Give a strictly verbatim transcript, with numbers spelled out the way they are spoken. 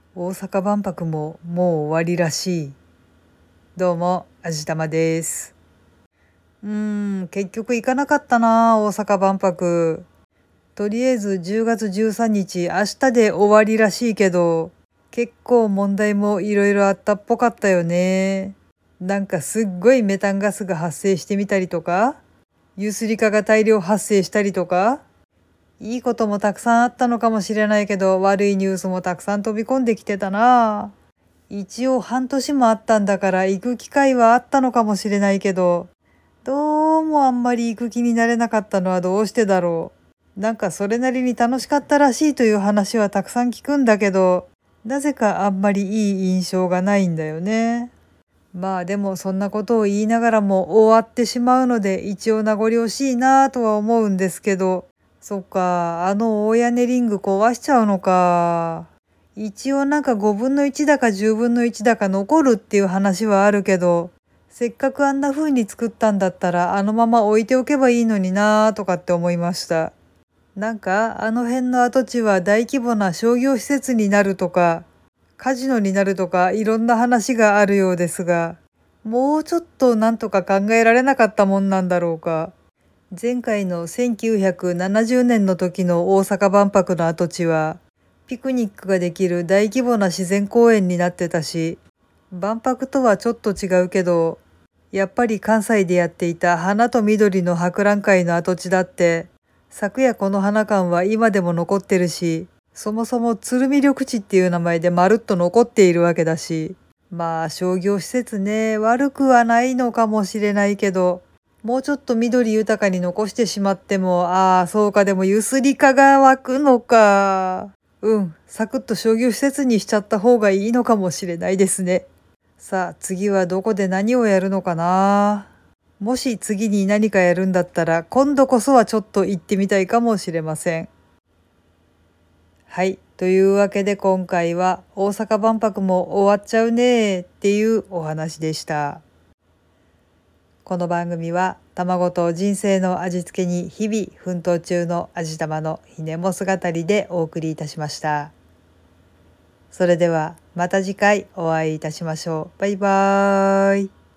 大阪万博ももう終わりらしい。どうも、あじたまです。うーん、結局行かなかったな、大阪万博。とりあえずじゅうがつじゅうさんにち、明日で終わりらしいけど、結構問題もいろいろあったっぽかったよね。なんかすっごいメタンガスが発生してみたりとか、ユスリカが大量発生したりとか、いいこともたくさんあったのかもしれないけど、悪いニュースもたくさん飛び込んできてたな。一応半年もあったんだから行く機会はあったのかもしれないけど、どうもあんまり行く気になれなかったのはどうしてだろう。なんかそれなりに楽しかったらしいという話はたくさん聞くんだけど、なぜかあんまりいい印象がないんだよね。まあでもそんなことを言いながらも終わってしまうので一応名残惜しいなぁとは思うんですけど、そっか、あの大屋根リング壊しちゃうのか。一応なんかごぶんのいちだかじゅうぶんのいちだか残るっていう話はあるけど、せっかくあんな風に作ったんだったらあのまま置いておけばいいのになぁとかって思いました。なんかあの辺の跡地は大規模な商業施設になるとか、カジノになるとかいろんな話があるようですが、もうちょっとなんとか考えられなかったもんなんだろうか。前回のせんきゅうひゃくななじゅうねんの時の大阪万博の跡地は、ピクニックができる大規模な自然公園になってたし、万博とはちょっと違うけど、やっぱり関西でやっていた花と緑の博覧会の跡地だって、昨夜この花館は今でも残ってるし、そもそも鶴見緑地っていう名前でまるっと残っているわけだし、まあ商業施設ね、悪くはないのかもしれないけど、もうちょっと緑豊かに残してしまっても、ああ、そうか、でもゆすりかが湧くのか。うん、サクッと商業施設にしちゃった方がいいのかもしれないですね。さあ、次はどこで何をやるのかな。もし次に何かやるんだったら、今度こそはちょっと行ってみたいかもしれません。はい。というわけで今回は大阪万博も終わっちゃうねっていうお話でした。この番組は卵と人生の味付けに日々奮闘中の味玉のひねも姿でお送りいたしました。それではまた次回お会いいたしましょう。バイバーイ。